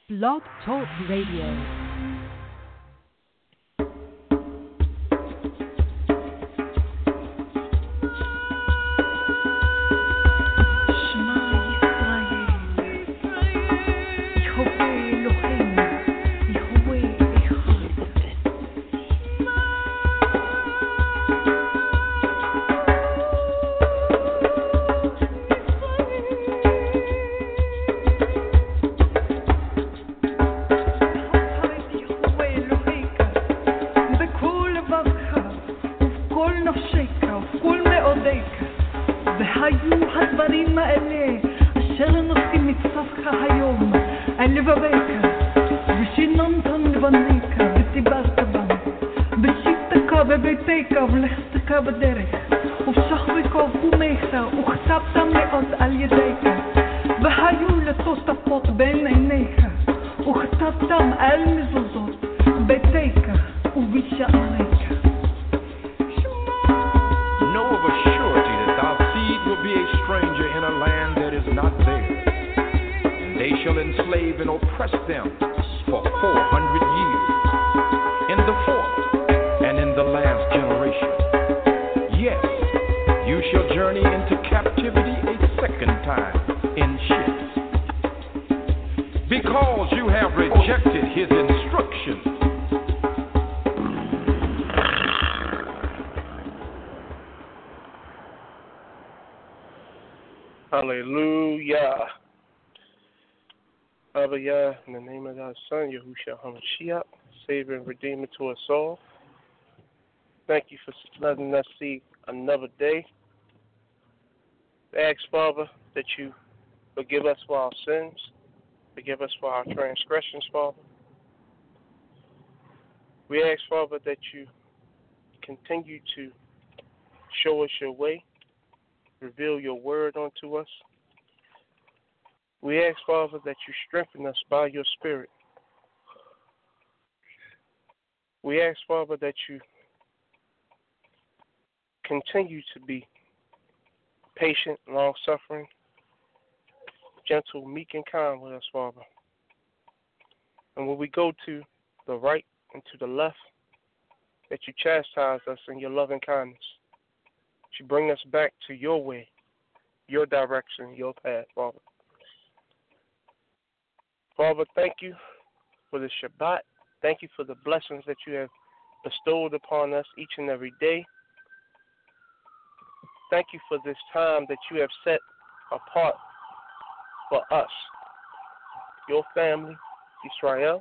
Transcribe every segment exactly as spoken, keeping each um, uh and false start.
Blog Talk Radio. Hallelujah. Father Yah, in the name of thy Son, Yahushua HaMashiach, Savior and Redeemer to us all. Thank you for letting us see another day. I ask, Father, that you forgive us for our sins, forgive us for our transgressions, Father. We ask, Father, that you continue to show us your way, reveal your word unto us. We ask, Father, that you strengthen us by your Spirit. We ask, Father, that you continue to be patient, long-suffering, gentle, meek, and kind with us, Father. And when we go to the right and to the left, that you chastise us in your loving kindness. That you bring us back to your way, your direction, your path, Father. Father, thank you for the Shabbat. Thank you for the blessings that you have bestowed upon us each and every day. Thank you for this time that you have set apart for us, your family, Israel.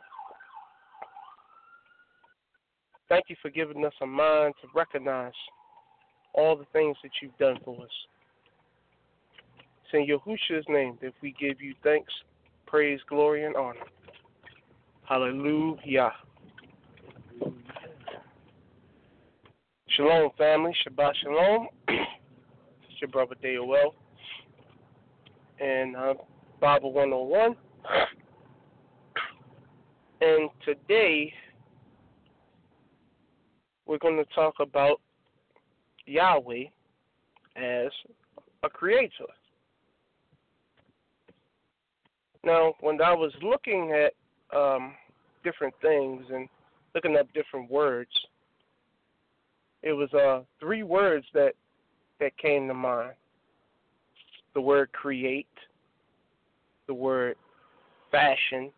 Thank you for giving us a mind to recognize all the things that you've done for us. It's in Yahushua's name that we give you thanks, praise, glory, and honor. Hallelujah. Shalom, family. Shabbat shalom. It's your brother Dale and uh, Bible one oh one. And today we're going to talk about Yahweh as a creator. Now, when I was looking at um, different things and looking up different words, it was uh, three words that, that came to mind. The word create, the word fashion,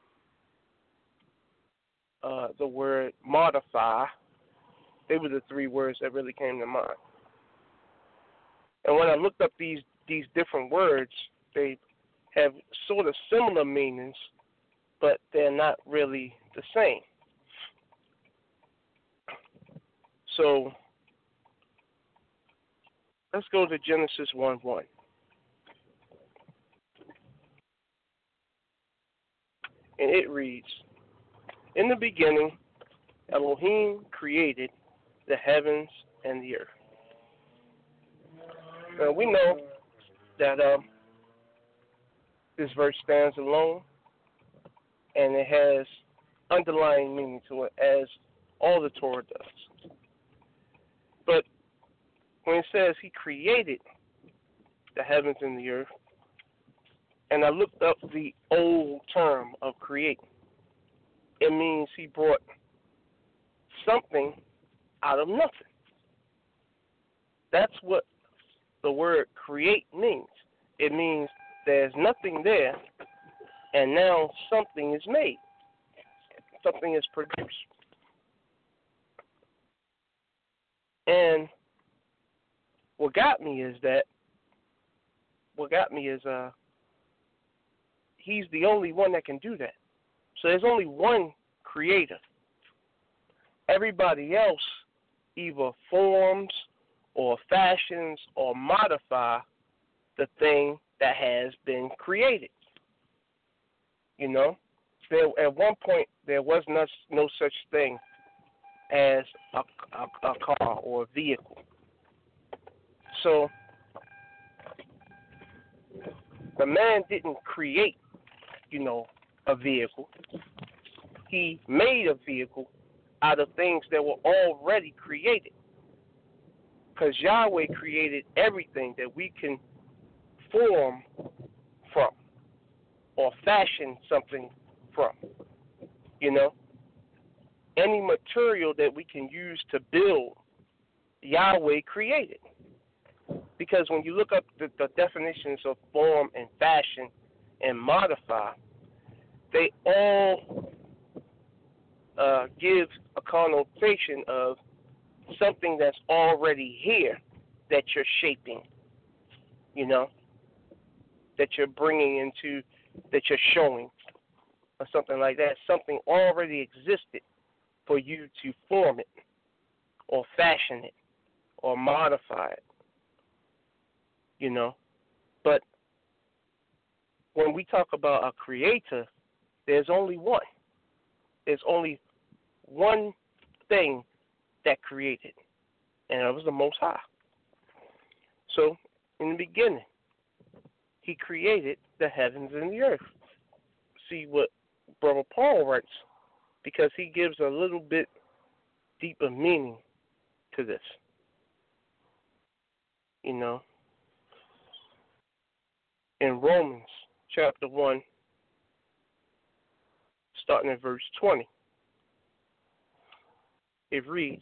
uh, the word modify. They were the three words that really came to mind. And when I looked up these, these different words, they have sort of similar meanings, but they're not really the same. So let's go to Genesis one one. And it reads, "In the beginning, Elohim created the heavens and the earth." Now we know that um, this verse stands alone, and it has underlying meaning to it, as all the Torah does. But when it says he created the heavens and the earth, and I looked up the old term of create. It means he brought something out of nothing. That's what the word create means. It means there's nothing there, and now something is made. Something is produced. And what got me is that, what got me is uh, he's the only one that can do that. So there's only one creator. Everybody else either forms or fashions or modify the thing that has been created. You know, there, at one point there was no, no such thing as a, a, a car or a vehicle. So the man didn't create, you know, a vehicle. He made a vehicle out of things that were already created. Because Yahweh created everything that we can form from or fashion something from. You know, any material that we can use to build, Yahweh created. Because when you look up the, the definitions of form and fashion and modify, they all uh, give a connotation of something that's already here that you're shaping, you know, that you're bringing into, that you're showing, or something like that. Something already existed for you to form it or fashion it or modify it, you know. But when we talk about a creator, there's only one. There's only one thing that created, and it was the Most High. So, in the beginning, he created the heavens and the earth. See what Brother Paul writes, because he gives a little bit deeper meaning to this. You know, in Romans chapter one, starting at verse twenty, it reads,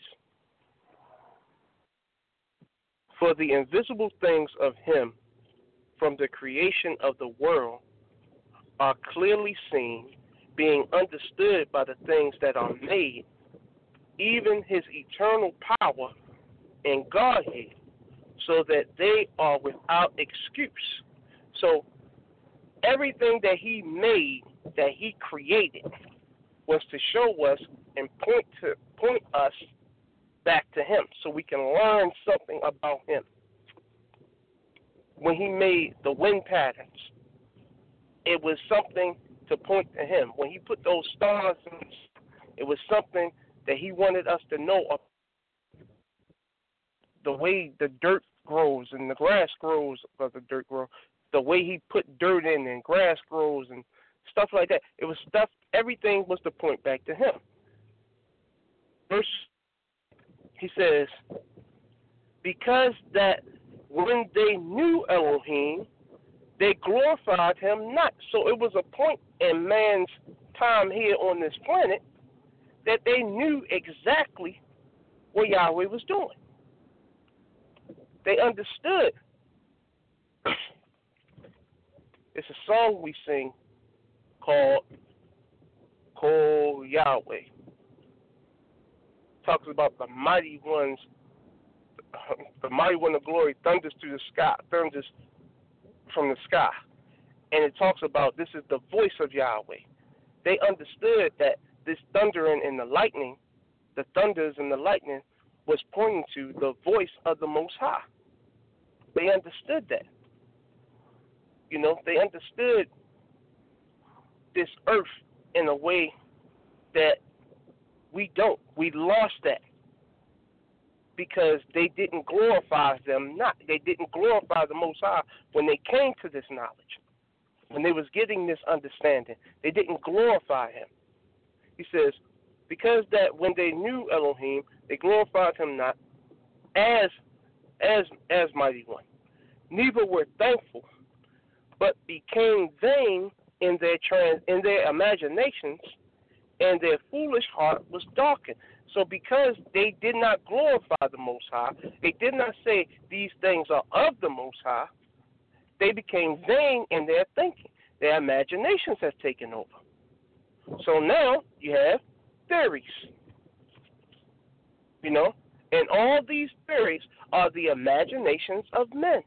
"For the invisible things of him from the creation of the world are clearly seen, being understood by the things that are made, even his eternal power and Godhead, so that they are without excuse." So everything that he made, that he created, was to show us and point to point us back to him, so we can learn something about him. When he made the wind patterns, it was something to point to him. When he put those stars in, it was something that he wanted us to know of the way the dirt grows and the grass grows, or the dirt grows, the way he put dirt in and grass grows and stuff like that. It was stuff, everything was to point back to him. Verse, he says, because that when they knew Elohim, they glorified him not. So it was a point in man's time here on this planet that they knew exactly what Yahweh was doing. They understood. It's a song we sing called Call Yahweh. Talks about the mighty ones, the mighty one of glory thunders through the sky, thunders from the sky. And it talks about this is the voice of Yahweh. They understood that this thundering and the lightning, the thunders and the lightning, was pointing to the voice of the Most High. They understood that. You know, they understood this earth in a way that we don't. We lost that because they didn't glorify them not. They didn't glorify the Most High when they came to this knowledge. When they was getting this understanding, they didn't glorify him. He says, because that when they knew Elohim, they glorified him not as as as mighty one. Neither were thankful, but became vain in their trans in their imaginations, and their foolish heart was darkened. So because they did not glorify the Most High, they did not say these things are of the Most High, they became vain in their thinking. Their imaginations have taken over. So now you have theories. You know? And all these theories are the imaginations of men.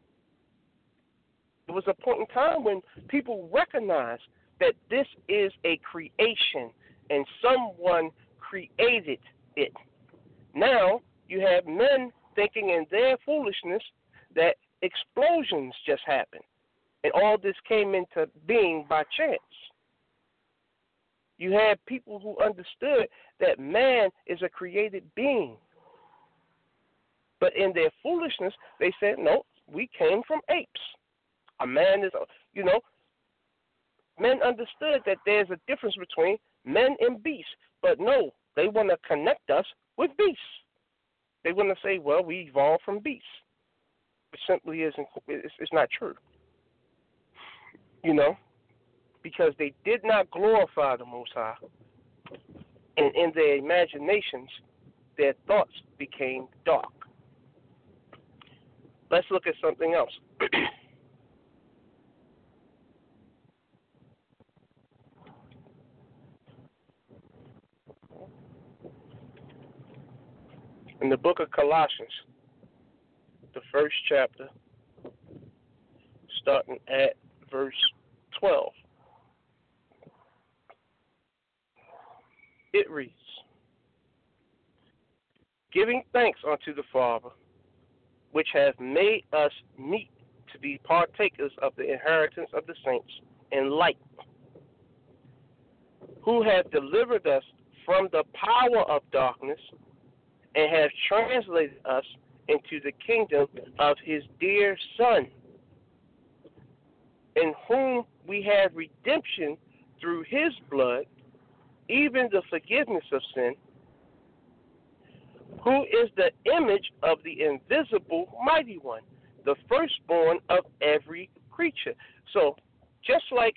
There was a point in time when people recognized that this is a creation and someone created it. Now you have men thinking in their foolishness that explosions just happened and all this came into being by chance. You have people who understood that man is a created being. But in their foolishness, they said, no, we came from apes. A man is, you know, men understood that there's a difference between men and beasts. But no, they want to connect us with beasts. They want to say, well, we evolved from beasts. It simply isn't, it's, it's not true. You know, because they did not glorify the Most High. And in their imaginations, their thoughts became dark. Let's look at something else. In the book of Colossians, the first chapter, starting at verse twelve, it reads, giving thanks unto the Father, which hath made us meet to be partakers of the inheritance of the saints in light, who hath delivered us from the power of darkness, and hath translated us into the kingdom of his dear Son, in whom we have redemption through his blood, even the forgiveness of sin, who is the image of the invisible mighty one, the firstborn of every creature. So, just like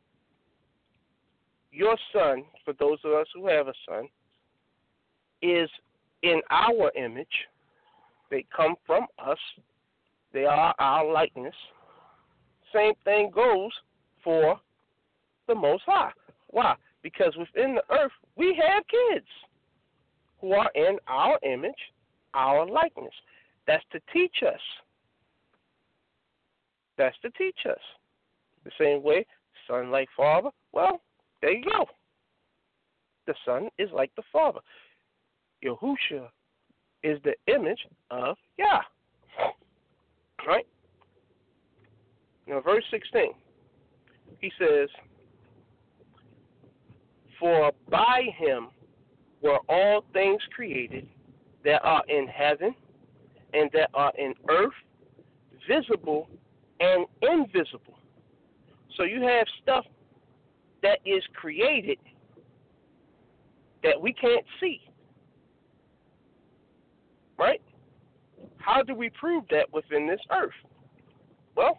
your son, for those of us who have a son, is in our image, they come from us, they are our likeness. Same thing goes for the Most High. Why? Because within the earth, we have kids who are in our image, our likeness. That's to teach us. That's to teach us. The same way, son like father, well, there you go. The son is like the father. Yahushua is the image of Yah. Right? Now, verse sixteen, he says, for by him were all things created that are in heaven and that are in earth, visible and invisible. So you have stuff that is created that we can't see. Right? How do we prove that within this earth? Well,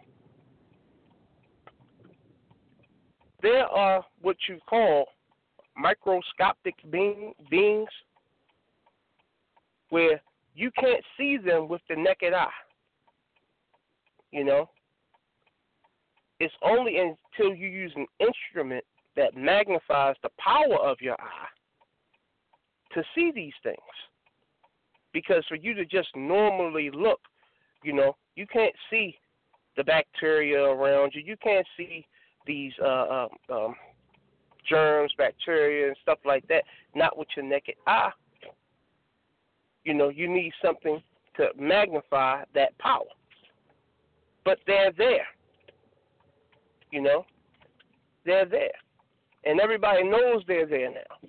there are what you call microscopic being, beings where you can't see them with the naked eye. You know? It's only until you use an instrument that magnifies the power of your eye to see these things. Because for you to just normally look, you know, you can't see the bacteria around you. You can't see these uh, um, um, germs, bacteria, and stuff like that, not with your naked eye. You know, you need something to magnify that power. But they're there. You know, they're there. And everybody knows they're there now.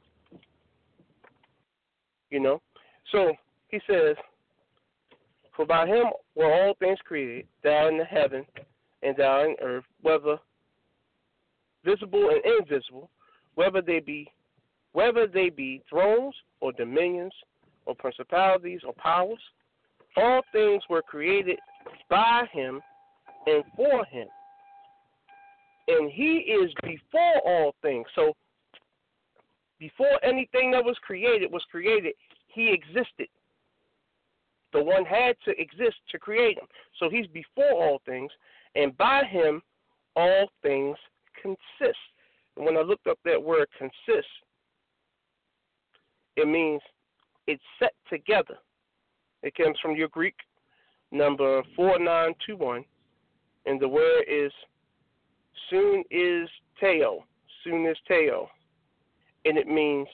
You know? So he says, for by him were all things created, that are in the heaven and that are in earth, whether visible and invisible, whether they be whether they be thrones or dominions or principalities or powers, all things were created by him and for him. And he is before all things. So before anything that was created was created, he existed. The one had to exist to create him. So he's before all things, and by him all things consist. And when I looked up that word consist, it means it's set together. It comes from your Greek number four nine two one, and the word is soon is teo, soon is teo, and it means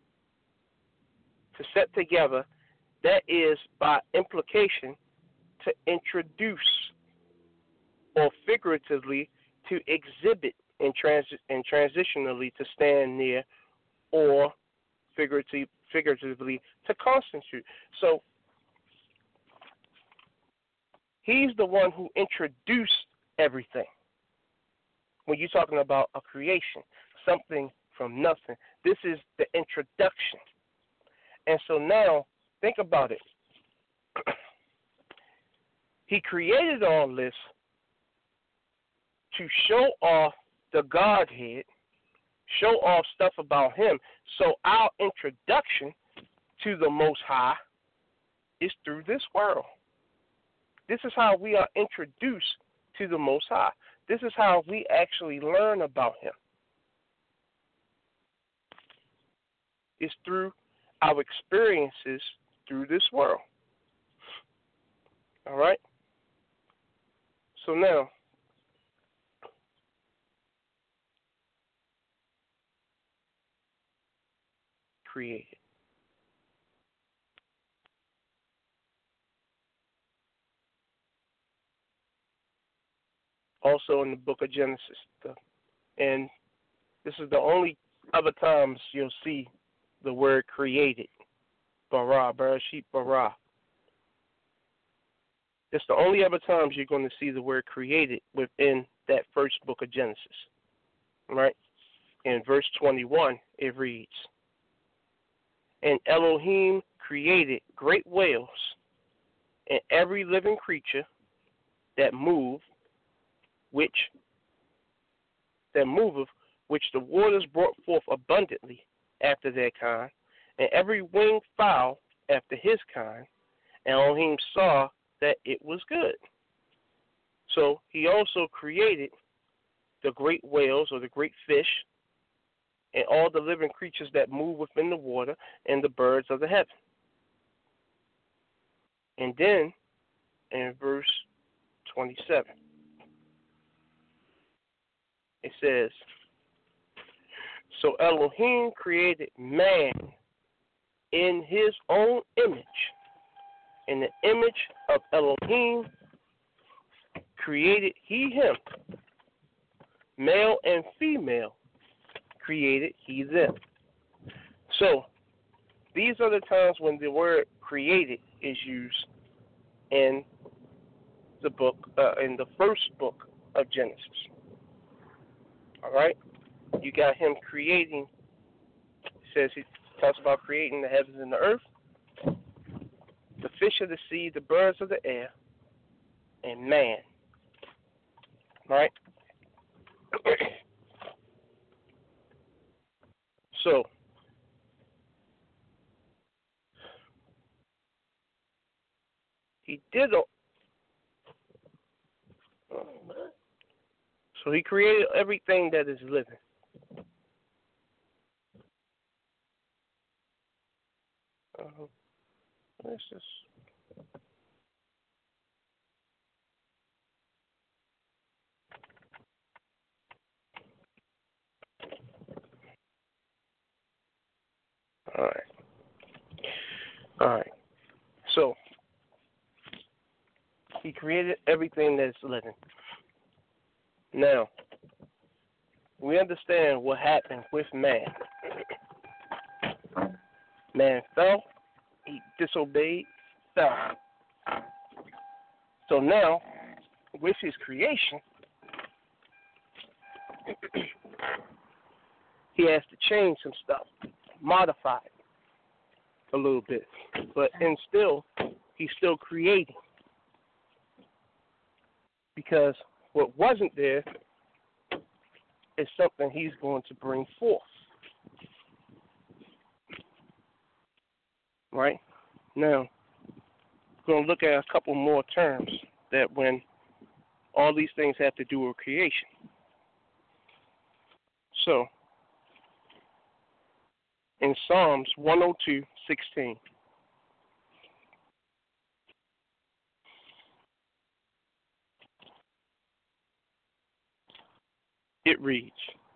to set together. That is, by implication, to introduce, or figuratively, to exhibit, and, transi- and transitionally, to stand near, or figurative, figuratively, to constitute. So, he's the one who introduced everything. When you're talking about a creation, something from nothing, this is the introduction. And so now, think about it. He created all this to show off the Godhead, show off stuff about him. So our introduction to the Most High is through this world. This is how we are introduced to the Most High. This is how we actually learn about him. It's through our experiences through this world. All right? So now, created. Also in the book of Genesis. And this is the only other times you'll see the word created. Bara, Bereshit bara. It's the only other times you're going to see the word created within that first book of Genesis. Right? In verse twenty-one, it reads, and Elohim created great whales and every living creature that move, which that moveth, which the waters brought forth abundantly after their kind, and every winged fowl after his kind. And Elohim saw that it was good. So he also created the great whales, or the great fish, and all the living creatures that move within the water, and the birds of the heaven. And then, in verse twenty-seven, it says, so Elohim created man in his own image. In the image of Elohim created he him. Male and female created he them. So, these are the times when the word created is used in the book, uh, in the first book of Genesis. All right? You got him creating, it says he talks about creating the heavens and the earth, the fish of the sea, the birds of the air, and man. Right? So, he did a, so he created everything that is living. Uh, let's just all right. All right. So he created everything that's living. Now, we understand what happened with man. Man fell, he disobeyed, fell. So now, with his creation, he has to change some stuff, modify it a little bit. But and still, he's still creating. Because what wasn't there, is something he's going to bring forth. Right? Now, we're going to look at a couple more terms that when all these things have to do with creation. So, in Psalms one oh two, sixteen, it reads,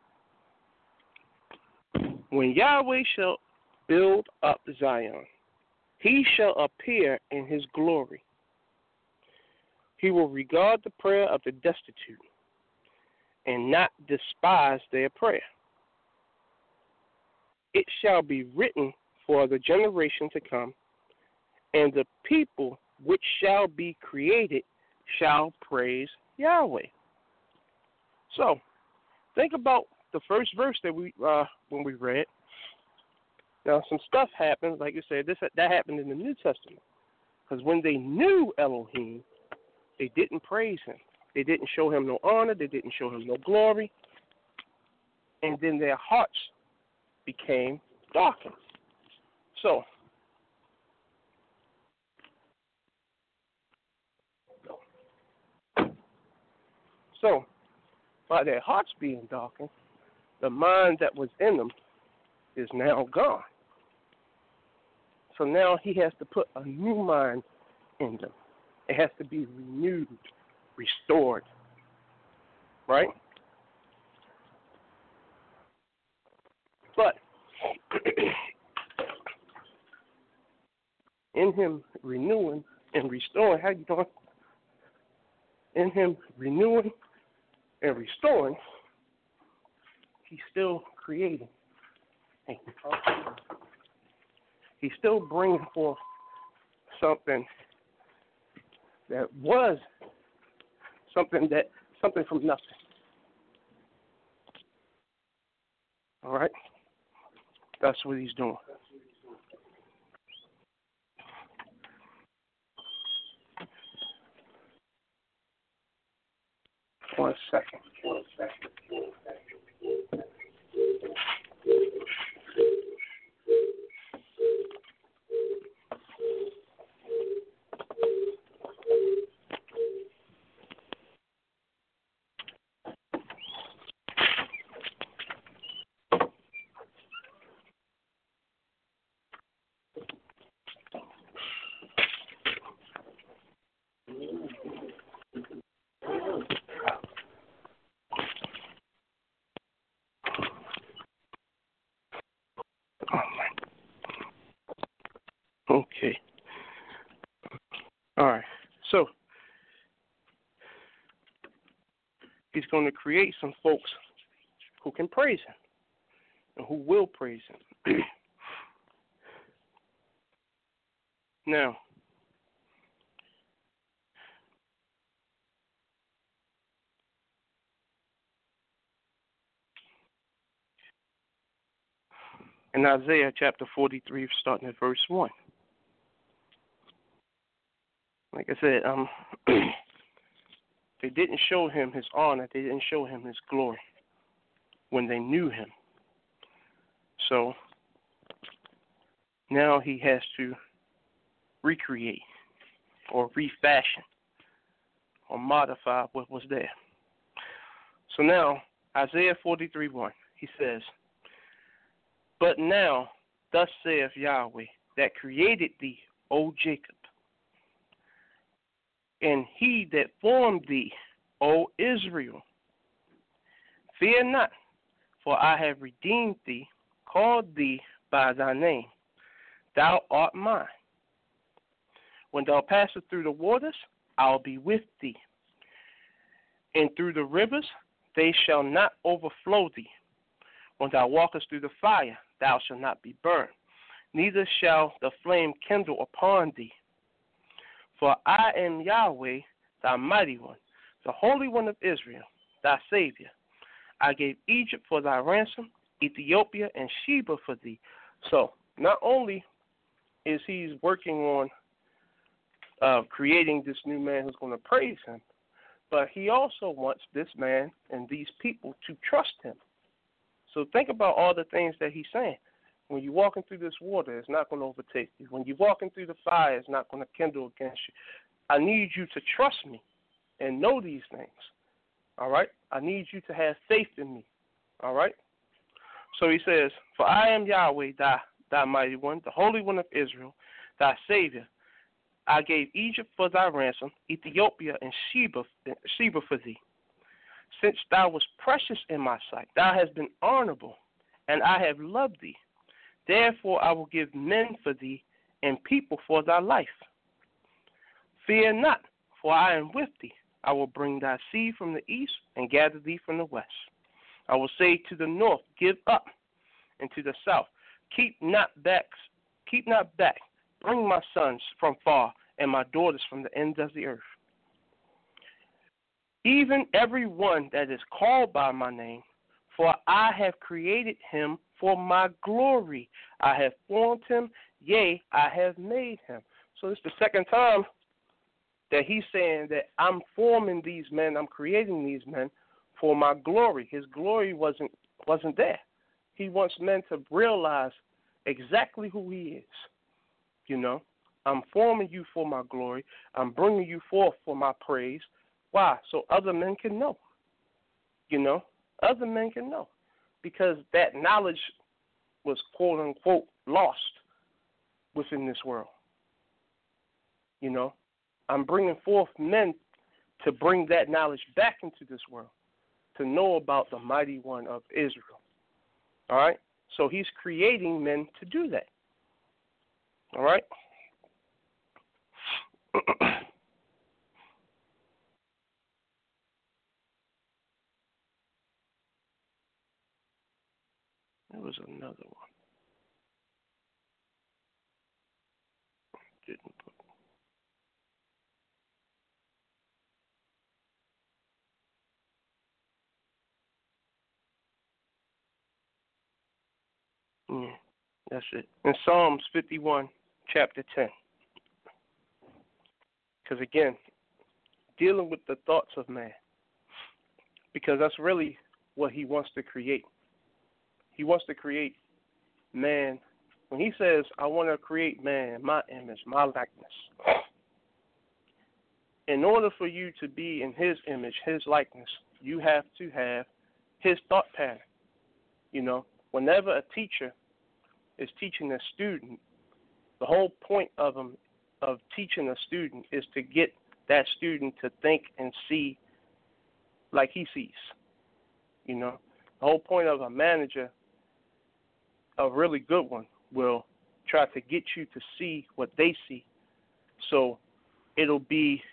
when Yahweh shall build up Zion, he shall appear in his glory. He will regard the prayer of the destitute and not despise their prayer. It shall be written for the generation to come, and the people which shall be created shall praise Yahweh. So, think about the first verse that we uh, when we read. Now, some stuff happened, like you said, this that happened in the New Testament. Because when they knew Elohim, they didn't praise him. They didn't show him no honor. They didn't show him no glory. And then their hearts became darkened. So, so by their hearts being darkened, the mind that was in them is now gone. So now he has to put a new mind in them. It has to be renewed, restored. Right? But in him renewing and restoring, how you doing? In him renewing and restoring, he's still creating. He's still bringing forth something that was something that something from nothing. All right? That's what he's doing. One second. One second. One second. Okay. All right. So he's going to create some folks who can praise him and who will praise him. Now, in Isaiah chapter forty-three, starting at verse one. Like I said, um, they didn't show him his honor. They didn't show him his glory when they knew him. So now he has to recreate or refashion or modify what was there. So now, Isaiah forty-three one, he says, but now, thus saith Yahweh, that created thee, O Jacob, and he that formed thee, O Israel. Fear not, for I have redeemed thee, called thee by thy name. Thou art mine. When thou passest through the waters, I'll be with thee. And through the rivers, they shall not overflow thee. When thou walkest through the fire, thou shalt not be burned, neither shall the flame kindle upon thee. For I am Yahweh, thy mighty one, the Holy One of Israel, thy Savior. I gave Egypt for thy ransom, Ethiopia and Sheba for thee. So, not only is he working on uh, creating this new man who's going to praise him, But he also wants this man and these people to trust him. So think about all the things that he's saying. When you're walking through this water, it's not going to overtake you. When you're walking through the fire, it's not going to kindle against you. I need you to trust me and know these things. All right? I need you to have faith in me. All right? So he says, for I am Yahweh, thy, thy mighty one, the Holy One of Israel, thy Savior. I gave Egypt for thy ransom, Ethiopia and Sheba, Sheba for thee. Since thou wast precious in my sight, thou hast been honorable, and I have loved thee. Therefore I will give men for thee, and people for thy life. Fear not, for I am with thee. I will bring thy seed from the east, and gather thee from the west. I will say to the north, give up, and to the south, keep not back, keep not back. Bring my sons from far, and my daughters from the ends of the earth. Even every one that is called by my name, for I have created him for my glory. I have formed him, yea, I have made him. So it's the second time that he's saying that I'm forming these men, I'm creating these men for my glory. His glory wasn't wasn't there. He wants men to realize exactly who he is. You know, I'm forming you for my glory. I'm bringing you forth for my praise. Why? So other men can know. You know, other men can know. Because that knowledge was, quote unquote, lost within this world. You know, I'm bringing forth men to bring that knowledge back into this world, to know about the mighty one of Israel. All right? So he's creating men to do that. All right? There was another one. Didn't put. Yeah, that's it. In Psalms fifty-one, chapter ten. Because again, dealing with the thoughts of man. Because that's really what he wants to create. He wants to create man. When he says, I want to create man in my image, my likeness. In order for you to be in his image, his likeness, you have to have his thought pattern. You know, whenever a teacher is teaching a student, the whole point of them of teaching a student is to get that student to think and see like he sees. You know, the whole point of a manager, a really good one, will try to get you to see what they see. So it'll be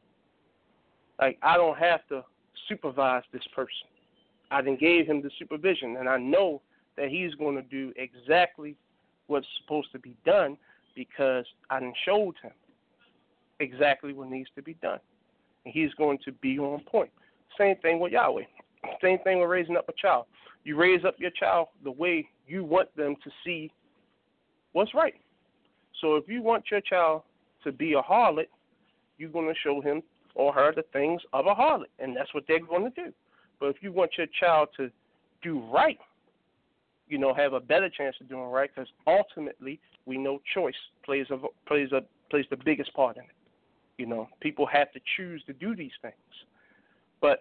like, I don't have to supervise this person. I then gave him the supervision, and I know that he's going to do exactly what's supposed to be done because I done showed him exactly what needs to be done. And he's going to be on point. Same thing with Yahweh. Same thing with raising up a child. You raise up your child the way you want them to see what's right. So if you want your child to be a harlot, you're going to show him or her the things of a harlot, and that's what they're going to do. But if you want your child to do right, you know, have a better chance of doing right, because ultimately we know choice plays a plays a plays the biggest part in it. You know, people have to choose to do these things, but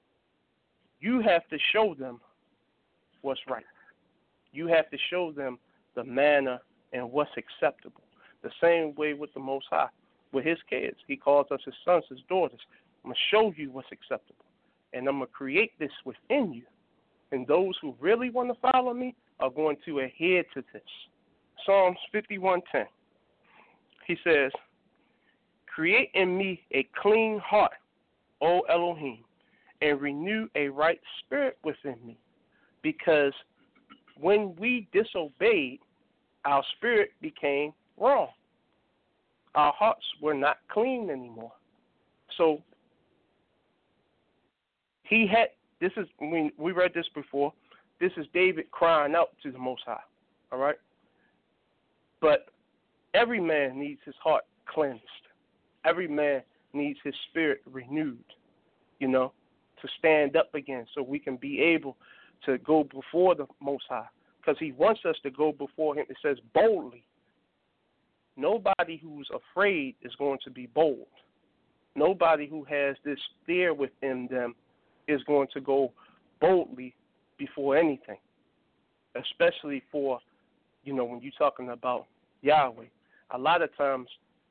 you have to show them what's right. You have to show them the manner and what's acceptable. The same way with the Most High, with his kids. He calls us his sons, his daughters. I'm going to show you what's acceptable, and I'm going to create this within you. And those who really want to follow me are going to adhere to this. Psalms fifty-one ten. He says, create in me a clean heart, O Elohim, and renew a right spirit within me. Because when we disobeyed, our spirit became wrong. Our hearts were not clean anymore. So he had, this is, we, we read this before, this is David crying out to the Most High, all right? But every man needs his heart cleansed. Every man needs his spirit renewed. you know, to stand up again so we can be able to go before the Most High. Because he wants us to go before him, it says boldly. Nobody who's afraid is going to be bold. Nobody who has this fear within them is going to go boldly before anything, especially for, you know, when you're talking about Yahweh. A lot of times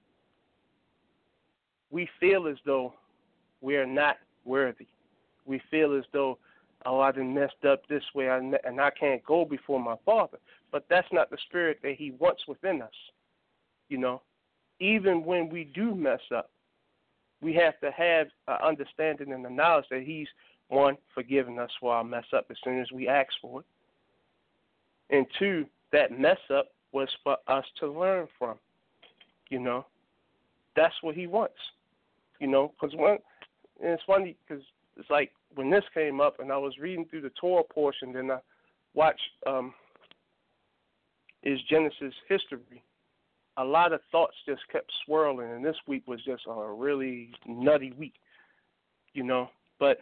we feel as though we're not worthy. We feel as though, oh, I done messed up this way and I can't go before my Father. But that's not the spirit that he wants within us. You know, even when we do mess up, we have to have an understanding and the knowledge that he's, one, forgiving us for our mess up as soon as we ask for it. And two, that mess up was for us to learn from. You know, that's what he wants. You know, because when, and it's funny because it's like when this came up and I was reading through the Torah portion, then I watched um, is Genesis history. A lot of thoughts just kept swirling, and this week was just a really nutty week, you know. But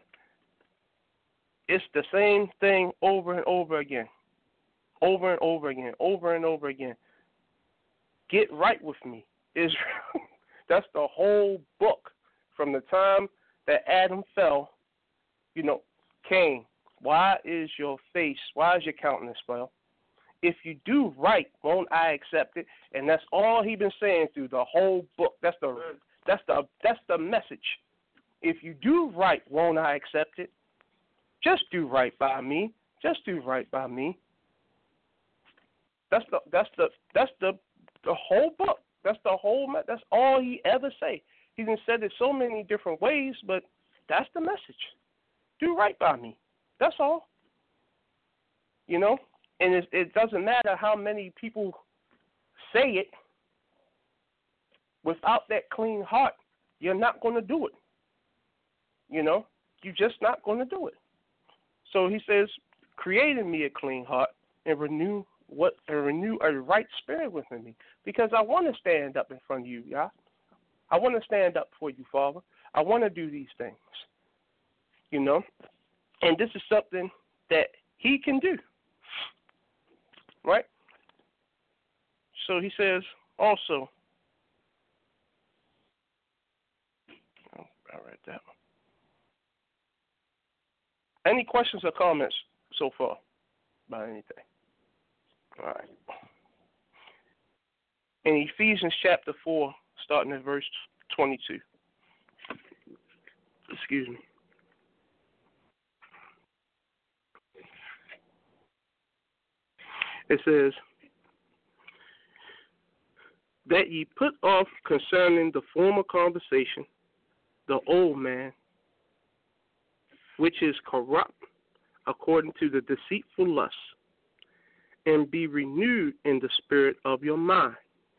it's the same thing over and over again, over and over again, over and over again. Get right with me, Israel. That's the whole book from the time that Adam fell, you know, Cain. Why is your face, why is your countenance fell? If you do right, won't I accept it? And that's all he's been saying through the whole book. That's the that's the that's the message. If you do right, won't I accept it? Just do right by me. Just do right by me. That's the that's the that's the the whole book. That's the whole that's all he ever say. He's been said it so many different ways, but that's the message. Do right by me. That's all. You know? And it, it doesn't matter how many people say it, without that clean heart, you're not going to do it. You know, you're just not going to do it. So he says, create in me a clean heart and renew what and renew a right spirit within me. Because I want to stand up in front of you, Yah. I want to stand up for you, Father. I want to do these things. You know? And this is something that he can do. Right? So he says also, oh, I read that one. Any questions or comments so far about anything? All right. In Ephesians chapter four, starting at verse twenty-two. Excuse me. It says, that ye put off concerning the former conversation the old man, which is corrupt according to the deceitful lusts, and be renewed in the spirit of your mind,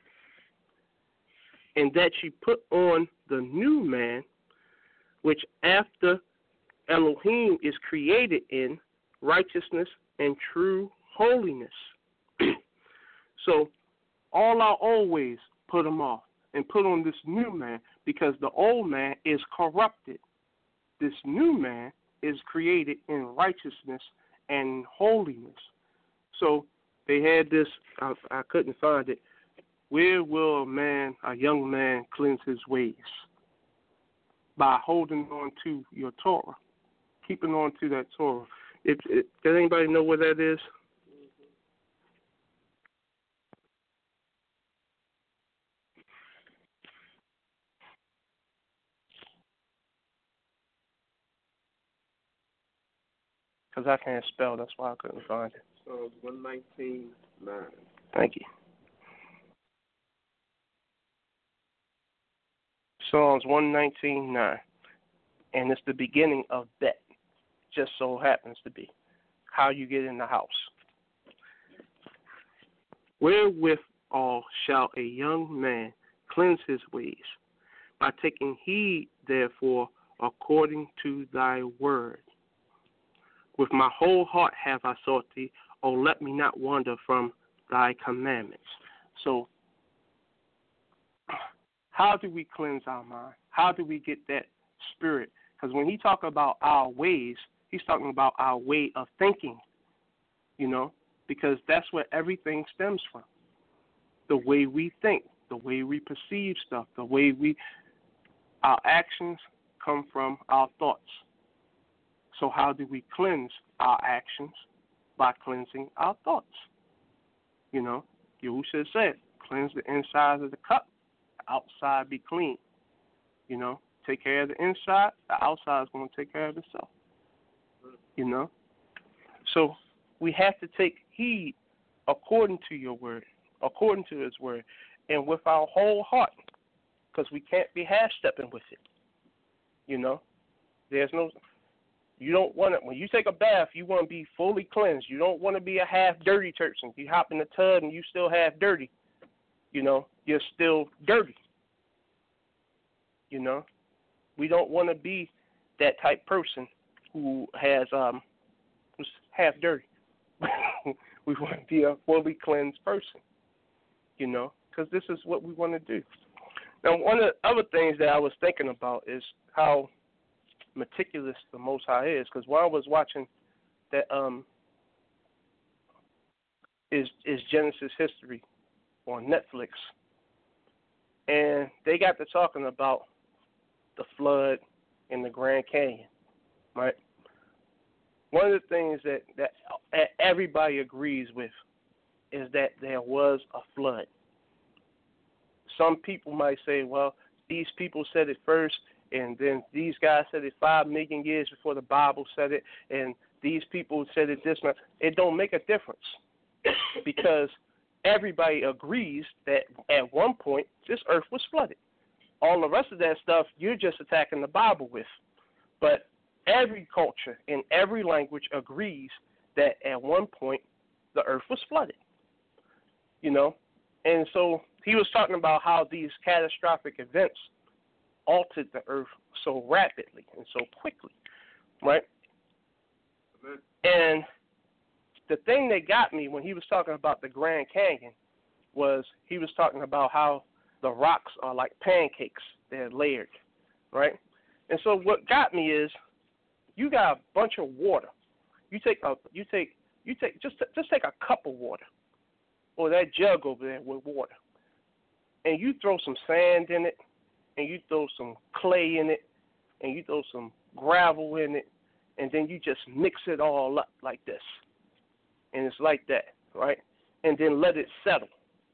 and that ye put on the new man, which after Elohim is created in righteousness and true holiness. So all our old ways, put them off and put on this new man, because the old man is corrupted. This new man is created in righteousness and holiness. So they had this, I, I couldn't find it. Where will a man, a young man, cleanse his ways? By holding on to your Torah, keeping on to that Torah. If, if, does anybody know where that is? Because I can't spell, that's why I couldn't find it. Psalms one nineteen nine. Thank you. Psalms one nineteen nine. And it's the beginning of that. Just so happens to be how you get in the house. Wherewith all shall a young man cleanse his ways, by taking heed, therefore, according to thy word. With my whole heart have I sought thee. Oh, let me not wander from thy commandments. So, how do we cleanse our mind? How do we get that spirit Because when he talk about our ways, he's talking about our way of thinking, you know, because that's where everything stems from. The way we think, the way we perceive stuff, the way we, our actions come from our thoughts. So how do we cleanse our actions? By cleansing our thoughts. You know, Yahushua said, cleanse the inside of the cup, the outside be clean. You know, take care of the inside, the outside is going to take care of itself. You know? So we have to take heed according to your word, according to his word, and with our whole heart, because we can't be half-stepping with it. You know? There's no... You don't want to, when you take a bath, you want to be fully cleansed. You don't want to be a half-dirty person. You hop in the tub and you still half dirty. You know, you're still dirty. You know, we don't want to be that type person who has, um, who's half dirty. We want to be a fully cleansed person, you know, because this is what we want to do. Now, one of the other things that I was thinking about is how meticulous the Most High is, because while I was watching that um is is Genesis History on Netflix, and they got to talking about the flood in the Grand Canyon, right? One of the things that, that everybody agrees with is that there was a flood. Some people might say, well, these people said it first, and then these guys said it five million years before the Bible said it, and these people said it this much. It don't make a difference because everybody agrees that at one point this earth was flooded. All the rest of that stuff you're just attacking the Bible with. But every culture in every language agrees that at one point the earth was flooded. You know? And so he was talking about how these catastrophic events altered the earth so rapidly and so quickly, right? Amen. And the thing that got me when he was talking about the Grand Canyon was he was talking about how the rocks are like pancakes. They're layered, right? And so what got me is you got a bunch of water. You take a you take you take just just take a cup of water or that jug over there with water, and you throw some sand in it, and you throw some clay in it, and you throw some gravel in it, and then you just mix it all up like this. And it's like that, right? And then let it settle.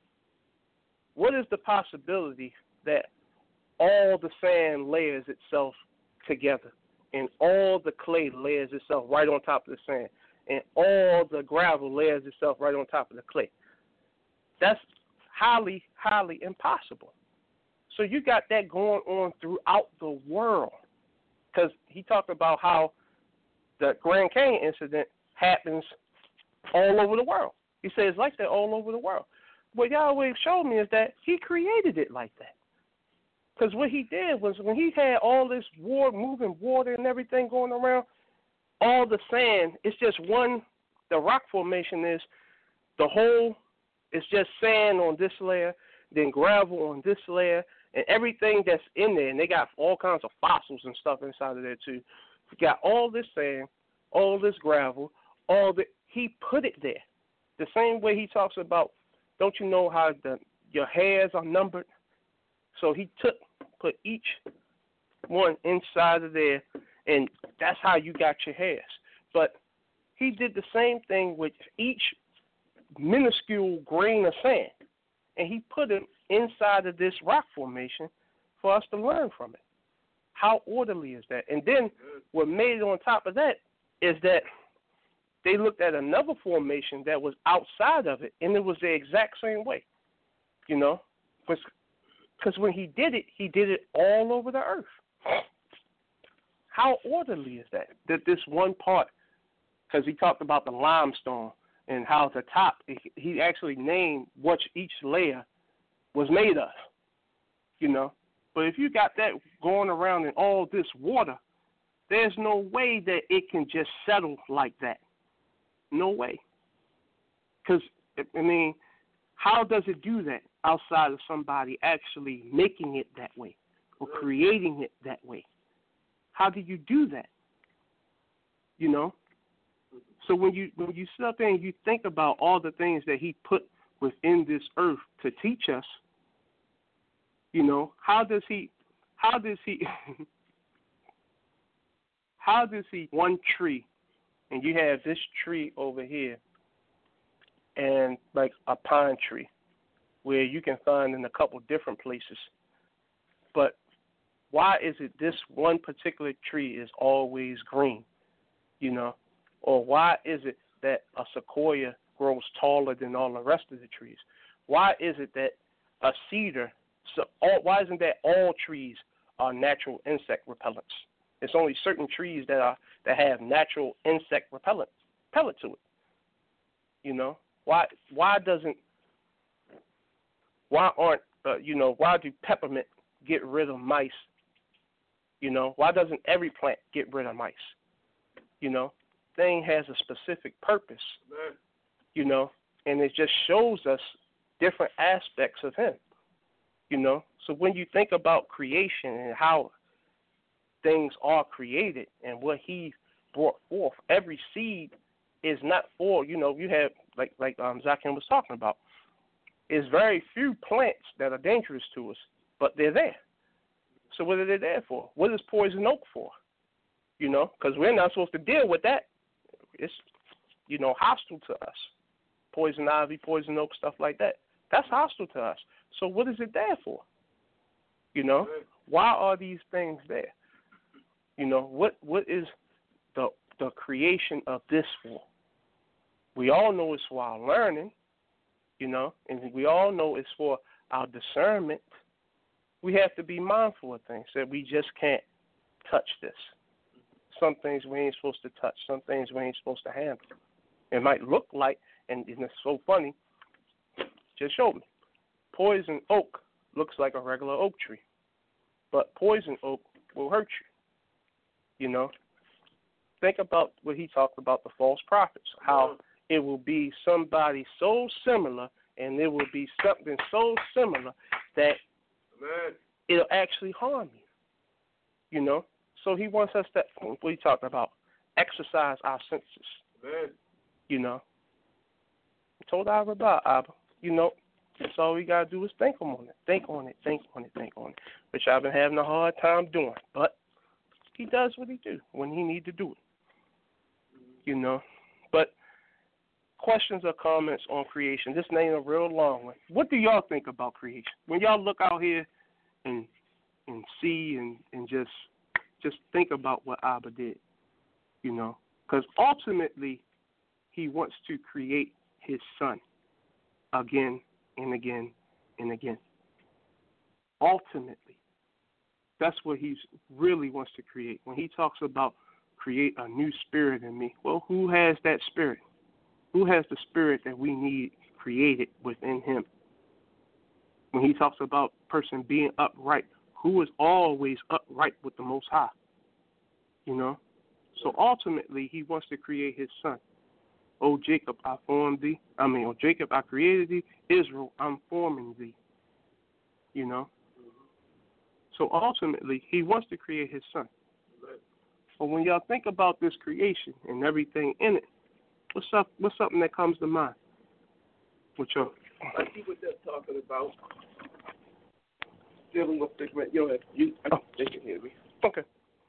What is the possibility that all the sand layers itself together, and all the clay layers itself right on top of the sand, and all the gravel layers itself right on top of the clay? That's highly, highly impossible. So you got that going on throughout the world, because he talked about how the Grand Canyon incident happens all over the world. He says it's like that all over the world. What Yahweh showed me is that he created it like that. Because what he did was when he had all this water, moving water and everything going around, all the sand, it's just one, the rock formation is the whole, it's just sand on this layer, then gravel on this layer, and everything that's in there, and they got all kinds of fossils and stuff inside of there too. You got all this sand, all this gravel, all the, he put it there. The same way he talks about, don't you know how the your hairs are numbered? So he took, put each one inside of there, and that's how you got your hairs. But he did the same thing with each minuscule grain of sand, and he put it inside of this rock formation for us to learn from it. How orderly is that? And then what made it on top of that is that they looked at another formation that was outside of it, and it was the exact same way, you know, because when he did it, he did it all over the earth. How orderly is that? That this one part, because he talked about the limestone and how the top, he actually named what each layer was made of, you know. But if you got that going around in all this water, there's no way that it can just settle like that. No way. Because, I mean, how does it do that outside of somebody actually making it that way or creating it that way? How do you do that? You know? So when you when you sit up there and you think about all the things that he put within this earth to teach us, you know, how does he how does he how does he one tree, and you have this tree over here and like a pine tree where you can find in a couple different places. But why is it this one particular tree is always green, you know? Or why is it that a sequoia grows taller than all the rest of the trees? Why is it that a cedar, so all, why isn't that all trees are natural insect repellents? It's only certain trees that are that have natural insect repellent repellent to it. You know, why why doesn't why aren't uh, you know why do peppermint get rid of mice? You know, why doesn't every plant get rid of mice? You know, thing has a specific purpose. Man. You know, and it just shows us different aspects of him. You know, so when you think about creation and how things are created and what he brought forth, every seed is not for, you know, you have, like like um, Zakim was talking about, there's very few plants that are dangerous to us, but they're there. So what are they there for? What is poison oak for? You know, because we're not supposed to deal with that. It's, you know, hostile to us. Poison ivy, poison oak, stuff like that. That's hostile to us. So what is it there for? You know, why are these things there? You know, what what is the the creation of this for? We all know it's for our learning, you know, and we all know it's for our discernment. We have to be mindful of things that we just can't touch this. Some things we ain't supposed to touch. Some things we ain't supposed to handle. It might look like, and it's so funny, just show me. Poison oak looks like a regular oak tree, but poison oak will hurt you. You know, think about what he talked about, the false prophets, how it will be somebody so similar and it will be something so similar that Man. it'll actually harm you. You know, so he wants us to, what he talking about, exercise our senses. Man. You know, I told Abba about Abba, you know, that's all we got to do is think on it, think on it, think on it, think on it, which I've been having a hard time doing, but he does what he do when he need to do it, you know. But questions or comments on creation. This ain't a real long one. What do y'all think about creation? When y'all look out here and and see and, and just just think about what Abba did, you know, because ultimately he wants to create his son again and again and again. Ultimately. That's what he really wants to create. When he talks about create a new spirit in me, well, who has that spirit? Who has the spirit that we need created within him? When he talks about person being upright, who is always upright with the Most High? You know? So ultimately, he wants to create his son. O Jacob, I formed thee. I mean, O Jacob, I created thee. Israel, I'm forming thee. You know? So ultimately, he wants to create his son. But when y'all think about this creation and everything in it, what's up? What's something that comes to mind? With y'all? I see what they're talking about. Dealing with the, you know, you, I, oh. they can hear me. Okay.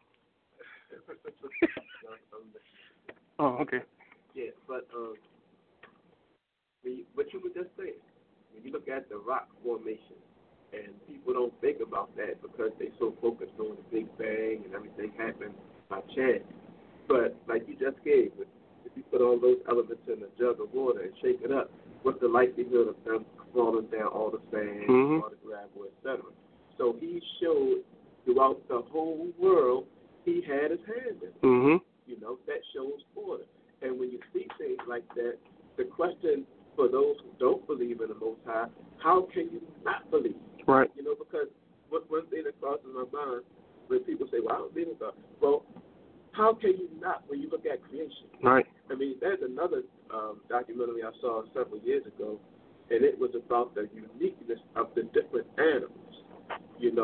oh, okay. Yeah, but um, when you, what you were just saying, when you look at the rock formation, and people don't think about that because they're so focused on the Big Bang and everything happened by chance. But like you just gave, if you put all those elements in a jug of water and shake it up, what's the likelihood of them falling down all the sand, mm-hmm. all the gravel, et cetera? So he showed throughout the whole world he had his hand in it. Mm-hmm. You know, that shows order. And when you see things like that, the question for those who don't believe in the Most High, how can you not believe? Right. You know, because what one thing that crosses my mind when people say, well, I don't believe in God. Well, how can you not when you look at creation? Right. I mean, there's another um, documentary I saw several years ago, and it was about the uniqueness of the different animals, you know.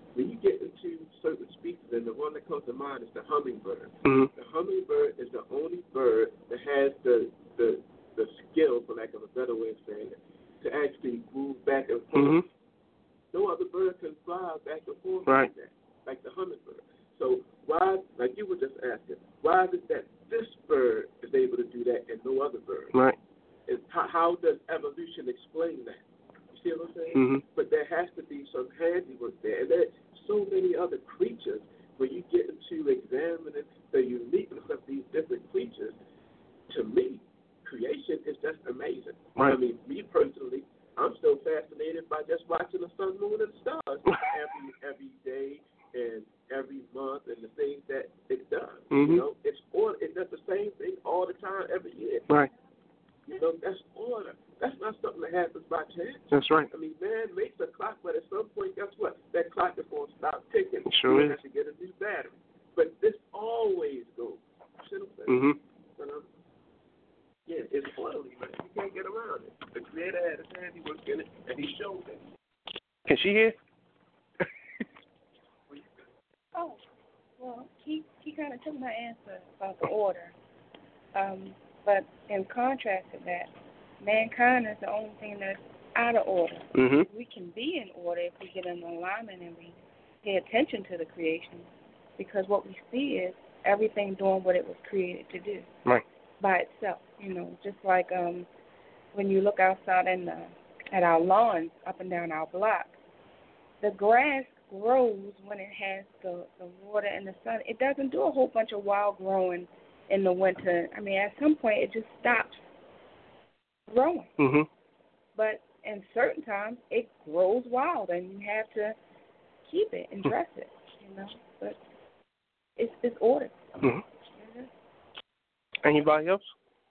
when you get into certain species, and the one that comes to mind is the hummingbird. Mm-hmm. The hummingbird is the only bird that has the the the skill, for lack of a better way of saying it, to actually move back and forth. Mm-hmm. No other bird can fly back and forth Right. like that, like the hummingbird. So why, like you were just asking, why is it that this bird is able to do that and no other bird? Right. It's, how, how does evolution explain that? You see what I'm saying? Mm-hmm. But there has to be some handiwork there. And there's so many other creatures when you get into examining the uniqueness of these different creatures. To me, creation is just amazing. Right. I mean, me personally, I'm still fascinated by just watching the sun, moon, and stars every every day and every month and the things that it does. Mm-hmm. You know, it's all it does the same thing all the time, every year. Right. You know, that's order. That's not something that happens by chance. That's right. I mean, man makes a clock, but at some point, guess what? That clock is going to stop ticking. It sure you is. have to get a new battery. But this always goes. You know what I'm saying? Mm-hmm. But, um, yeah, it's orderly, man. You can't get around it. The Creator had his handiwork in it, and he showed it. Can she hear? Oh, well, he, he kind of took my answer about the order. Um, but in contrast to that, mankind is the only thing that's out of order. Mm-hmm. We can be in order if we get in alignment and we pay attention to the creation, because what we see is everything doing what it was created to do. Right. By itself, you know, just like um, when you look outside in the, at our lawns up and down our block, the grass grows when it has the, the water and the sun. It doesn't do a whole bunch of wild growing in the winter. I mean, at some point it just stops growing. Mm-hmm. But in certain times it grows wild, and you have to keep it and dress it, you know. But it's it's ordered. Mm-hmm. Anybody else?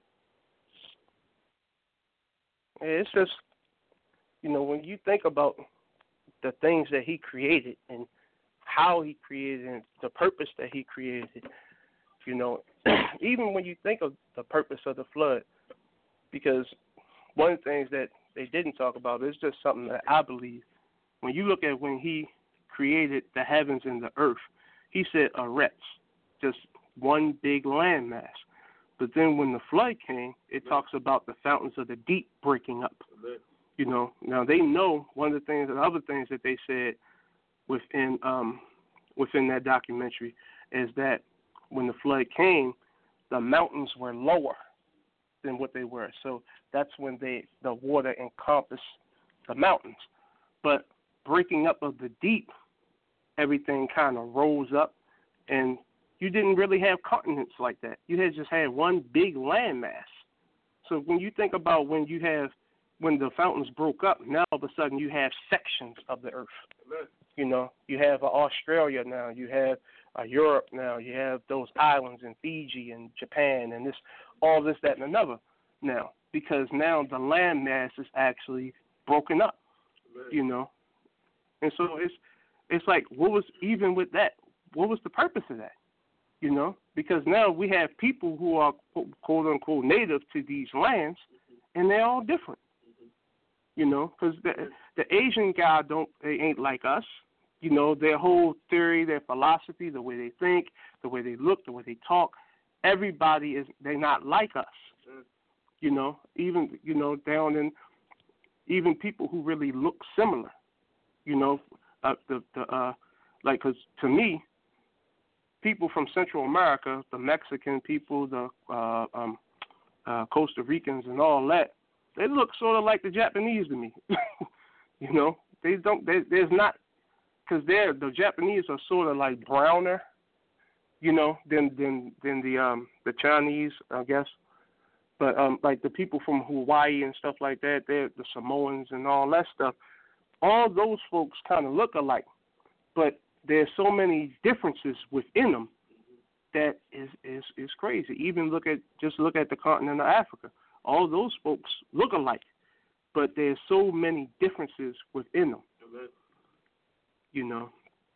Yeah, it's just, you know, when you think about the things that he created and how he created and the purpose that he created, you know, even when you think of the purpose of the flood, because one of the things that they didn't talk about is just something that I believe. When you look at when he created the heavens and the earth, he said eretz, just one big landmass. But then when the flood came, it talks about the fountains of the deep breaking up. You know, now they know one of the things, the other things that they said within um, within that documentary is that when the flood came, the mountains were lower than what they were. So that's when they the water encompassed the mountains. But breaking up of the deep, everything kind of rose up, and you didn't really have continents like that. You had just had one big landmass. So when you think about when you have, when the fountains broke up, now all of a sudden you have sections of the earth. Amen. You know, you have uh, Australia now, you have uh, Europe now, you have those islands in Fiji and Japan and this, all this, that, and another now, because now the landmass is actually broken up. Amen. You You know, and so it's it's like, what was, even with that, what was the purpose of that? You know, because now we have people who are quote unquote native to these lands, and they're all different. You know, because the the Asian guy don't they ain't like us. You know, their whole theory, their philosophy, the way they think, the way they look, the way they talk, everybody is they're not like us. You know, even you know down in even people who really look similar. You know, uh, the the uh, like because to me. People from Central America, the Mexican people, the uh, um, uh, Costa Ricans, and all that, they look sort of like the Japanese to me. You know, they don't. They, there's not because they're the Japanese are sort of like browner, you know, than than than the um the Chinese, I guess. But um like the people from Hawaii and stuff like that, they're the Samoans and all that stuff. All those folks kind of look alike, but there's so many differences within them that is, is is crazy. Even look at just look at the continent of Africa. All those folks look alike, but there's so many differences within them. Amen. You know,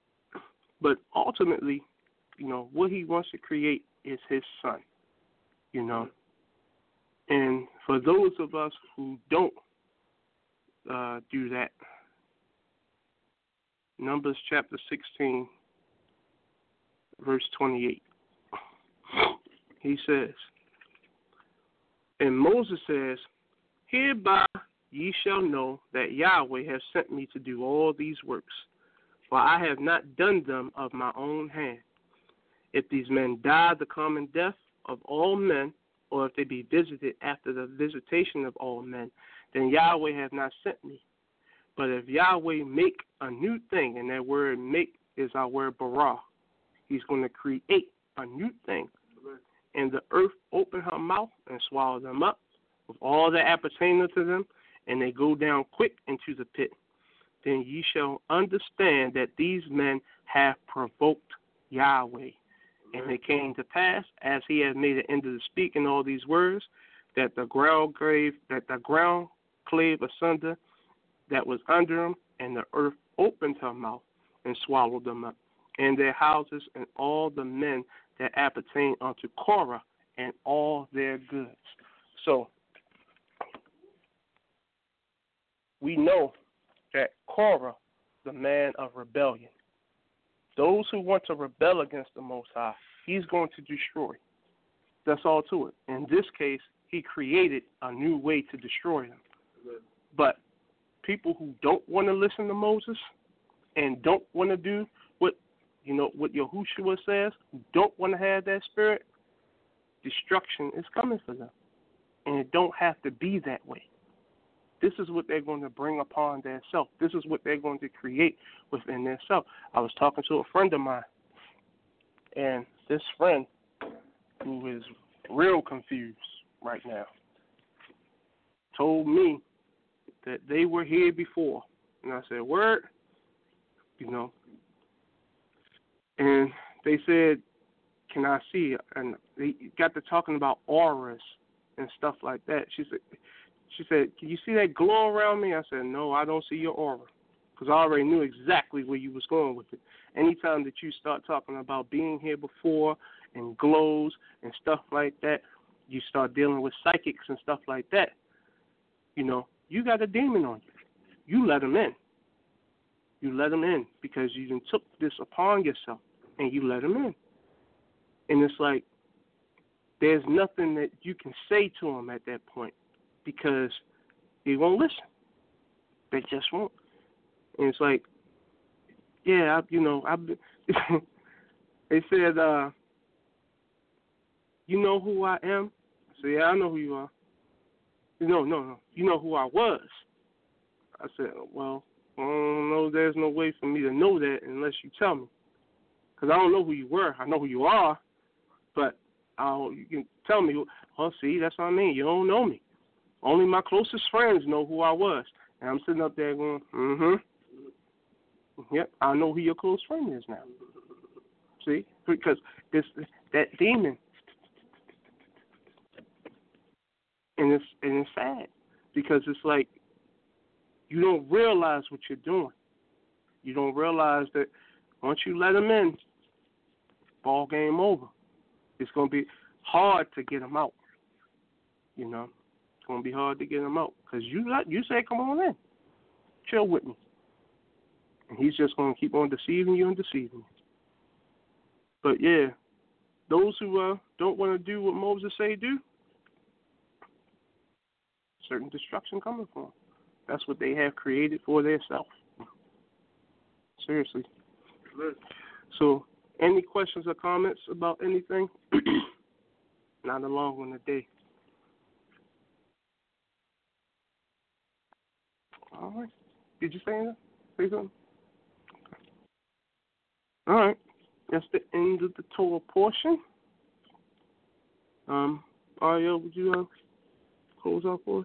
but ultimately, you know, what he wants to create is his son. You know, and for those of us who don't uh, do that, Numbers chapter sixteen, verse twenty-eight. He says, and Moses says, hereby ye shall know that Yahweh has sent me to do all these works, for I have not done them of my own hand. If these men die the common death of all men, or if they be visited after the visitation of all men, then Yahweh hath not sent me. But if Yahweh make a new thing, and that word make is our word bara, he's going to create a new thing. And the earth open her mouth and swallow them up with all that appertain to them, and they go down quick into the pit. Then ye shall understand that these men have provoked Yahweh. And it came to pass, as he had made an end of speaking all these words, that the ground clave, that the ground clave asunder that was under him, and the earth opened her mouth and swallowed them up, and their houses, and all the men that appertain unto Korah, and all their goods. So we know that Korah, the man of rebellion, those who want to rebel against the Most High, he's going to destroy. That's all to it. In this case, he created a new way to destroy them. But people who don't want to listen to Moses and don't want to do what, you know, what Yahushua says, who don't want to have that spirit, destruction is coming for them. And it don't have to be that way. This is what they're going to bring upon their self. This is what they're going to create within their self. I was talking to a friend of mine, and this friend, who is real confused right now, told me that they were here before. And I said, word? You know. And they said, can I see it? And they got to talking about auras and stuff like that. She said, She said, can you see that glow around me? I said, no, I don't see your aura. Because I already knew exactly where you was going with it. Anytime that you start talking about being here before and glows and stuff like that, you start dealing with psychics and stuff like that, you know, you got a demon on you. You let him in. You let him in because you done took this upon yourself and you let him in. And it's like there's nothing that you can say to him at that point, because they won't listen. They just won't. And it's like, yeah, I, you know, I. They said, uh, you know who I am? I said, yeah, I know who you are. No, no, no. You know who I was. I said, well, I don't know. There's no way for me to know that unless you tell me, because I don't know who you were. I know who you are, but I'll, you can tell me. Oh, see, that's what I mean. You don't know me. Only my closest friends know who I was. And I'm sitting up there going, mm-hmm. Yep, I know who your close friend is now. See? Because this that demon, and it's and it's sad, because it's like you don't realize what you're doing. You don't realize that once you let him in, ball game over. It's going to be hard to get him out, you know. It's going to be hard to get him out because you you say, come on in. Chill with me. And he's just going to keep on deceiving you and deceiving you. But, yeah, those who uh, don't want to do what Moses say do, certain destruction coming for them. That's what they have created for themselves. Seriously. So, any questions or comments about anything? Not a long one today. All right. Did you say anything? Say something? Okay. All right. That's the end of the Torah portion. Um, Ariel, would you uh, close out for us?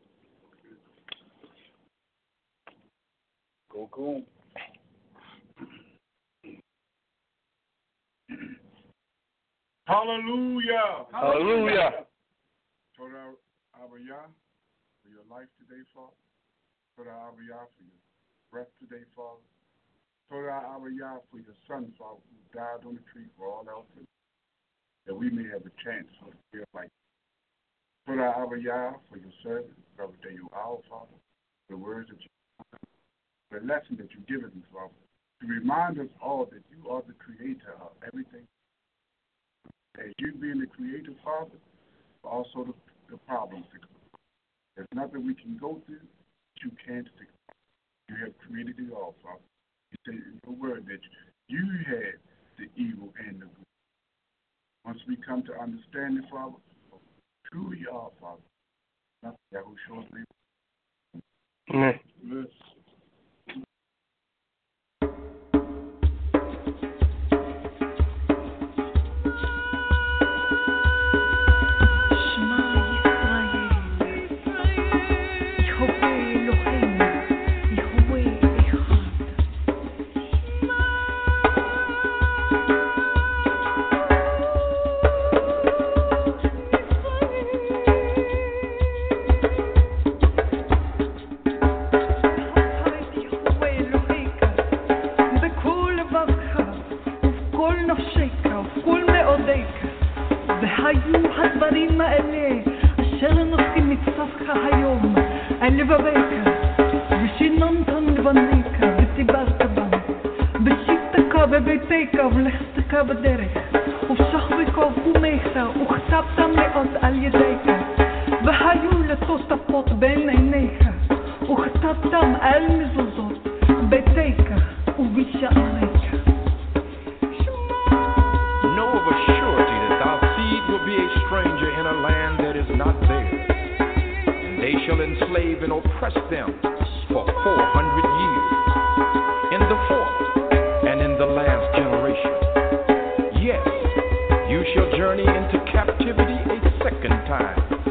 Go, go. Hallelujah. Hallelujah. Torah Abiyah, for your life today, Father. Torah Abiyah, for your breath today, Father. Torah Abiyah, for your son, Father, who died on the tree for all our sins, that we may have a chance for the real life. Torah Abiyah, for your servant, Brother Daniel, our Father, the words that you, the lesson that you've given me, Father, to remind us all that you are the creator of everything. As you being the creator, Father, but also the, the problem fixer. There's nothing we can go through that you can't fix. You have created it all, Father. You say in your word that you had the evil and the good. Once we come to understand it, Father, who we are, Father, not that who shows me. Amen. Yes.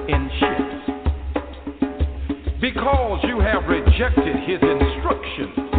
Because you have rejected his instruction,